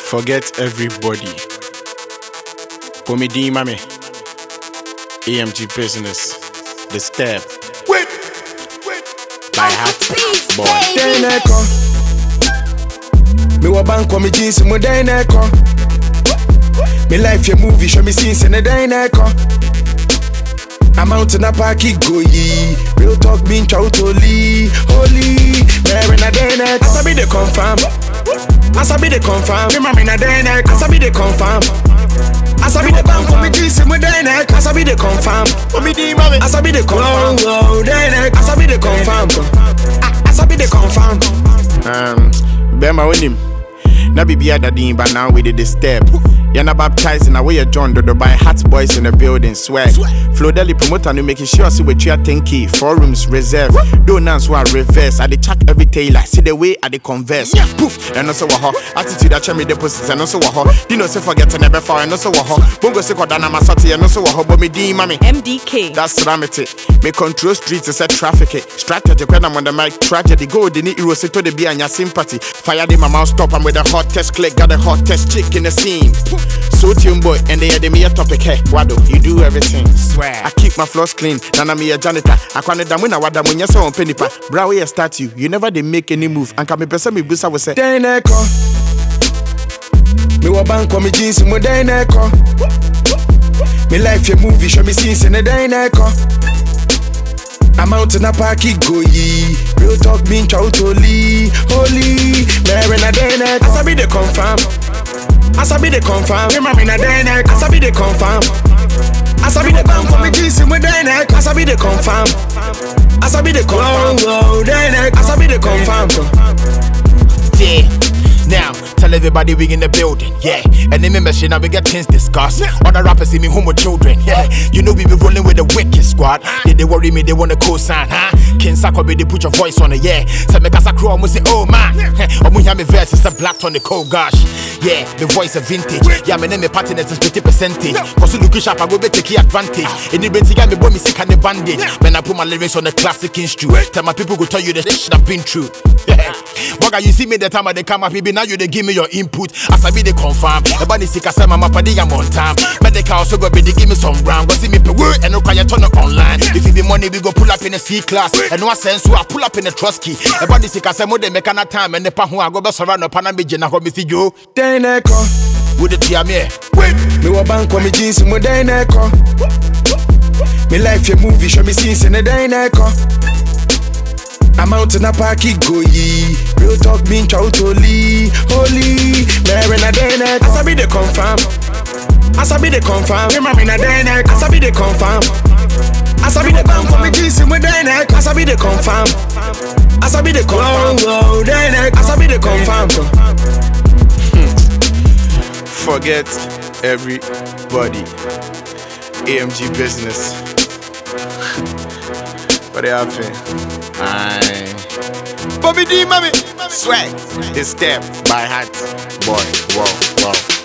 Forget everybody. Comedy mami. AMG business. The step. Wait. My hat. Boy. Deneko. Me wa bank on me jeans mo deneko. Me life your movie show me scenes in the deneko. I'm out in a parky go ye. Real talk being holy. There in a deneko. As I be the confirm. As I be the confirm. Me mama in a deneko. As I be the confirm. As I be the bank on me jeans mo deneko. As I be the confirm. As I be the confirm. As I be the confirm. As I be the confirm. Bema winim. Na bibi adadin, but now we did the step. Yana baptized in a way John Dodo by hot boys in the building. Swag. Flo Deli promoter no making sure see what you are thinking. 4 rooms reserve. Don'ts were reverse. I dey check every tailor. See the way I dey converse. Poof. And also waho. Attitude that me deposits and also waho. Dino say forget to never fall and also waho. Bongo say kodana masati and also waho. But me di mami. MDK. That's Ramity. Me control streets is a traffic. Strategy when I'm on the mic. Tragedy go. They need heroes to the be and your sympathy. Fire the my mouth stop. I'm with the hottest click. Got the hottest chick in the scene. So tune boy, and they had me a topic. Hey, Wado, you do everything. Swear. I keep my floors clean. Nana me a janitor. I can't damina wada when you saw on penny pa. Brow you start you never they make any move. And can me person me busa was say. Deneko. Me wa bank on me jeans mo deneko. Me life your movie show me scenes in the deneko. I'm out in a parky go ye. Real talk being holy. There in a deneko. As I be the confirm. As I be the confirm, me mama in a deneko. As I be the confirm. As I be the bank for me jeans mo deneko. As I be the confirm. As I be the confirm. As I be the confirm. Yeah. Now, tell everybody we in the building, yeah. And they membership now we get things discussed. Other rappers see me home with children, yeah. You know we be rolling with the wicked squad. They worry me, they wanna co-sign, huh? King Sako be they put your voice on it, yeah. So me cause I crow, I'ma say, oh man. I'ma hear me verse, it's a black on the cold gosh. Yeah, the voice of vintage. Yeah, my name is partners is 50%. Cause you look sharp, I go be take advantage. In the brain, me boy me sick and the bandage. When I put my lyrics on the classic instrument, tell my people go tell you the shit I've been through. Yeah. Bugger, you see me the time I they come up, baby. Now you they give me your input. As I be the confirm. Everybody sick, I say my padi I'm on time. Medical also go be they give me some ground. Go see me per word and no cry turn it online. If it be money, we go pull up in a C class. And no sense, so I pull up in a trust key. Everybody sick, I say more they make an time. And the pa who I go back around the panamijin. I go me see you. Deneko. With the TMA. Me wa bank on me jeans mo deneko. Me life your movie show me scenes in the deneko. I'm out in a parky go ye. Real talk being holy. There in a deneko. As I be the confirm. As I be the confirm. Me mama in a deneko. As I be the confirm. As I be the bank for me jeans mo deneko. As I be the confirm. As I be the confirm. As I be the confirm. Forget everybody. AMG business. What they happen? Aye. Bobby D, mommy. Swag. The step by hat. Boy. Wow.